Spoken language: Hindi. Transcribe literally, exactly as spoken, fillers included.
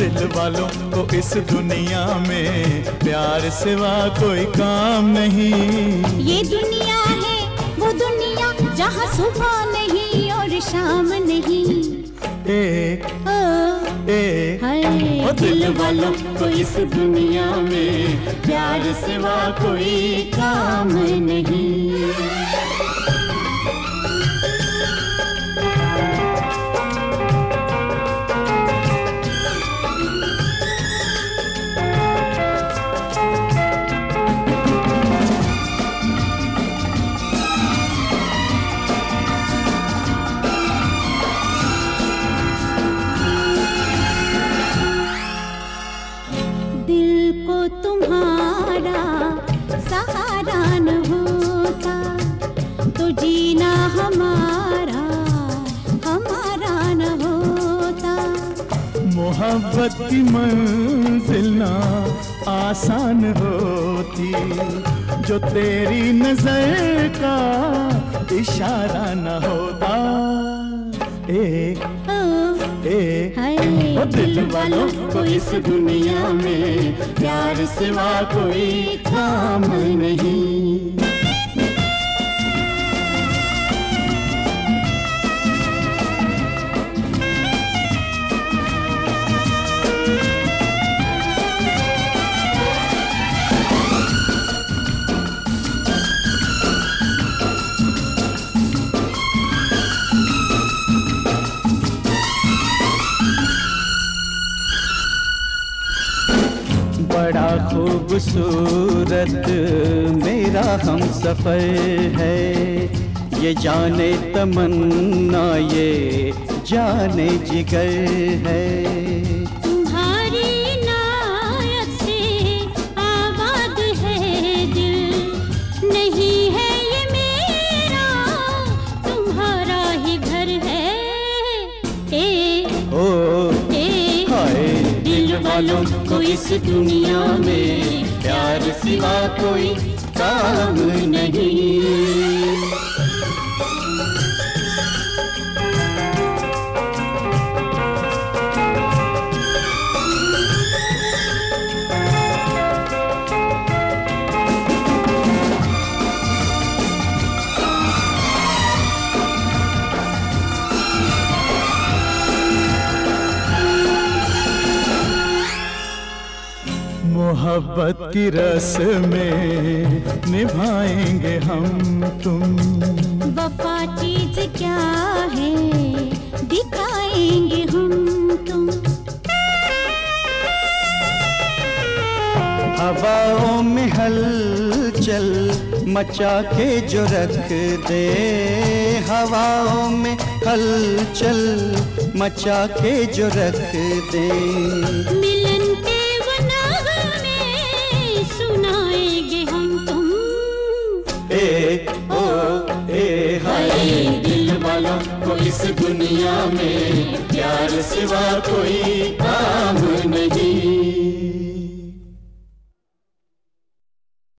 दिल वालों को इस दुनिया में प्यार सिवा कोई काम नहीं। ये दुनिया है वो दुनिया जहाँ सुबह नहीं और शाम नहीं। एक ओ, एक हाय दिल वालों को इस दुनिया में प्यार सिवा कोई काम नहीं। दिल को तुम्हारा सहारा न होता तो जीना हमारा हमारा न होता। मोहब्बत की मंजिल ना आसान होती जो तेरी नजर का इशारा न होता। एक एक ओ दिल वालों को इस दुनिया में प्यार सिवा कोई काम नहीं। बड़ा खूबसूरत मेरा हम सफर है, ये जाने तमन्ना ये जाने जिगर है। तुम्हारी इनायत से आबाद है दिल, नहीं है ये मेरा तुम्हारा ही घर है। ए, ओ ए, हाय दिल वालों को इस दुनिया में प्यार सिवा कोई काम नहीं। मोहब्बत की रस में निभाएंगे हम तुम, वफा चीज क्या है दिखाएंगे हम तुम। हवाओं में हलचल मचा के जो रख दे, हवाओं में हलचल मचा के जो रख दे। मिलन के वनाने सुनाएंगे हम तुम। ए ओ ए हाय दिल वालों को इस दुनिया में प्यार सिवा कोई काम नहीं।